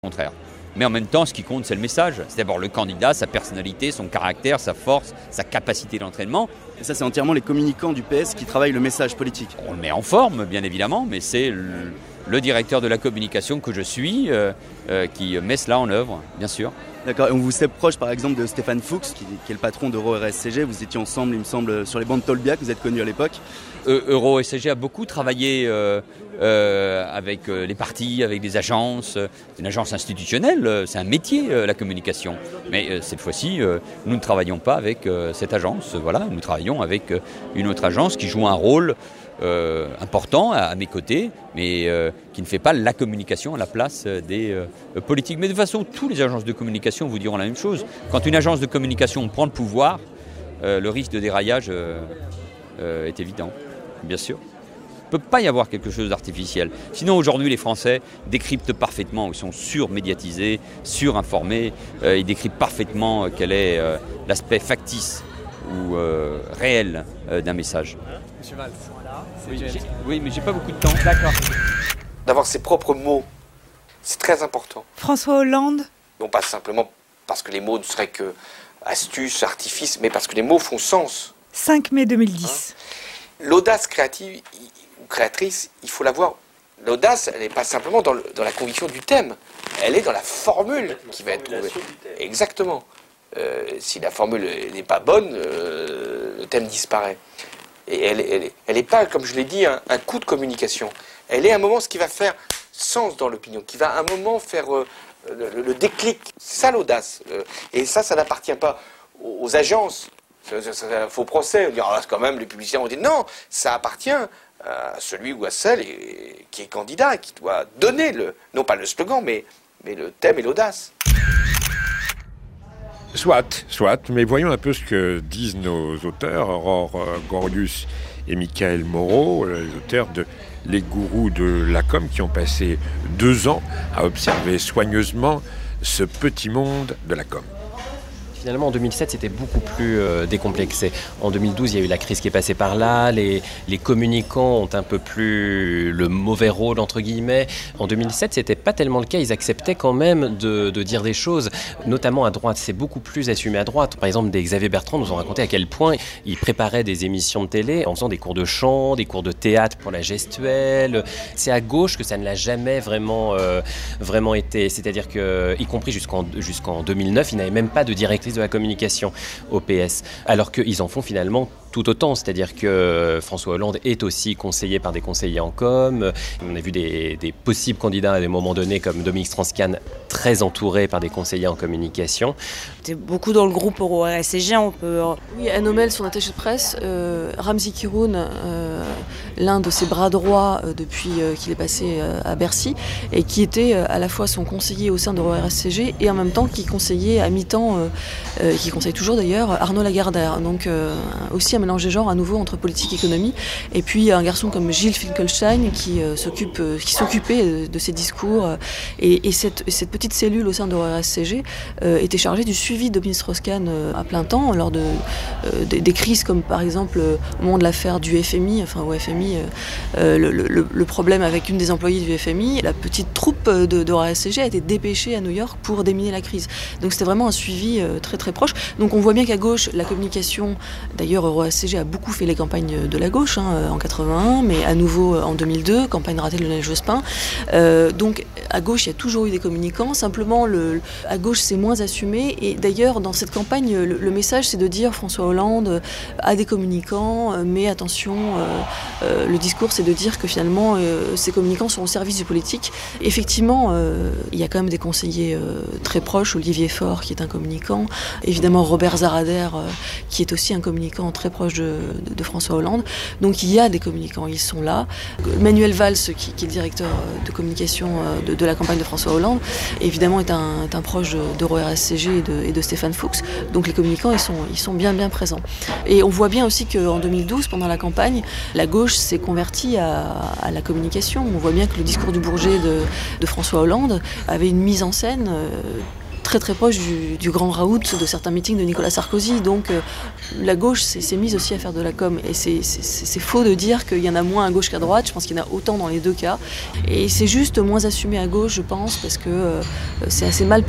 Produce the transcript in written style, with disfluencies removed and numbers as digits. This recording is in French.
Au contraire. Mais en même temps, ce qui compte, c'est le message. C'est d'abord le candidat, sa personnalité, son caractère, sa force, sa capacité d'entraînement. Et ça, c'est entièrement les communicants du PS qui travaillent le message politique. On le met en forme, bien évidemment, mais c'est le directeur de la communication que je suis qui met cela en œuvre, bien sûr. D'accord, et on vous sait proche par exemple de Stéphane Fuchs, qui est le patron d'Euro-RSCG. Vous étiez ensemble, il me semble, sur les bancs de Tolbiac, vous êtes connus à l'époque. Euro-RSCG a beaucoup travaillé avec les partis, avec des agences. C'est une agence institutionnelle, c'est un métier, la communication. Mais cette fois-ci, nous ne travaillons pas avec cette agence. Voilà, nous travaillons avec une autre agence qui joue un rôle important à mes côtés, mais qui ne fait pas la communication à la place des politiques. Mais de toute façon, toutes les agences de communication vous diront la même chose. Quand une agence de communication prend le pouvoir, le risque de déraillage est évident, bien sûr. Il ne peut pas y avoir quelque chose d'artificiel. Sinon, aujourd'hui, les Français décryptent parfaitement, ils sont surmédiatisés, surinformés, ils décryptent parfaitement quel est l'aspect factice ou réel d'un message. Monsieur Valls, oui, mais j'ai pas beaucoup de temps. D'accord. D'avoir ses propres mots, c'est très important. François Hollande. Non pas simplement parce que les mots ne seraient que astuces, artifices, mais parce que les mots font sens. 5 mai 2010. L'audace créative ou créatrice, il faut l'avoir. L'audace, elle n'est pas simplement dans la conviction du thème, elle est dans la formule qui va être trouvée. Exactement. Si la formule n'est pas bonne, le thème disparaît. Et elle n'est pas, comme je l'ai dit, un coup de communication. Elle est un moment, ce qui va faire sens dans l'opinion, qui va un moment faire le déclic. C'est ça l'audace. Et ça n'appartient pas aux agences. C'est un faux procès. On dit, c'est quand même les publicitaires. On dit non, ça appartient à celui ou à celle qui est candidat, qui doit donner non pas le slogan, mais le thème et l'audace. Soit, mais voyons un peu ce que disent nos auteurs, Aurore Gorius et Michael Moreau, les auteurs de Les gourous de la com, qui ont passé 2 ans à observer soigneusement ce petit monde de la com. Finalement, en 2007, c'était beaucoup plus décomplexé. En 2012, il y a eu la crise qui est passée par là. Les communicants ont un peu plus le mauvais rôle, entre guillemets. En 2007, c'était pas tellement le cas. Ils acceptaient quand même de dire des choses, notamment à droite. C'est beaucoup plus assumé à droite. Par exemple, des Xavier Bertrand nous ont raconté à quel point ils préparaient des émissions de télé en faisant des cours de chant, des cours de théâtre pour la gestuelle. C'est à gauche que ça ne l'a jamais vraiment été. C'est-à-dire que, y compris jusqu'en 2009, ils n'avaient même pas de directrice de la communication au PS, alors qu'ils en font finalement tout autant, c'est-à-dire que François Hollande est aussi conseillé par des conseillers en com. On a vu des possibles candidats à des moments donnés comme Dominique Strauss-Kahn, très entouré par des conseillers en communication. C'était beaucoup dans le groupe Euro-RSCG, on peut... Oui, Anne Omel, son attaché de presse, Ramzi Kiroun, l'un de ses bras droits depuis qu'il est passé à Bercy, et qui était à la fois son conseiller au sein d'Euro-RSCG et en même temps qui conseillait à mi-temps, qui conseille toujours d'ailleurs, Arnaud Lagardère. Donc aussi un mélange des genres à nouveau entre politique et économie. Et puis un garçon comme Gilles Finkelstein qui s'occupait de ses discours. Et cette petite cellule au sein d'Euro-RSCG était chargée du suivi de Dominique Strauss-Kahn à plein temps lors des crises comme par exemple au moment de l'affaire du FMI, enfin au FMI, le problème avec une des employées du FMI. La petite troupe d'Euro-RSCG a été dépêchée à New York pour déminer la crise. Donc c'était vraiment un suivi très très proche. Donc on voit bien qu'à gauche, la communication, d'ailleurs Euro-RSCG a beaucoup fait les campagnes de la gauche en 81, mais à nouveau en 2002, campagne ratée de Lionel Jospin. Donc à gauche, il y a toujours eu des communicants, simplement à gauche c'est moins assumé. Et d'ailleurs dans cette campagne, le message c'est de dire François Hollande a des communicants, mais attention, le discours c'est de dire que finalement ces communicants sont au service du politique. Effectivement, il y a quand même des conseillers très proches, Olivier Faure qui est un communicant, évidemment Robert Zarader qui est aussi un communicant très proche de François Hollande. Donc il y a des communicants, ils sont là. Manuel Valls, qui est le directeur de communication de la campagne de François Hollande, évidemment est un proche d'Euro-RSCG et de Stéphane Fuchs. Donc les communicants, ils sont bien présents. Et on voit bien aussi qu'en 2012, pendant la campagne, la gauche s'est convertie à la communication. On voit bien que le discours du Bourget de François Hollande avait une mise en scène très très proche du grand raout de certains meetings de Nicolas Sarkozy. Donc la gauche s'est mise aussi à faire de la com. Et c'est faux de dire qu'il y en a moins à gauche qu'à droite. Je pense qu'il y en a autant dans les deux cas. Et c'est juste moins assumé à gauche, je pense, parce que c'est assez mal perçu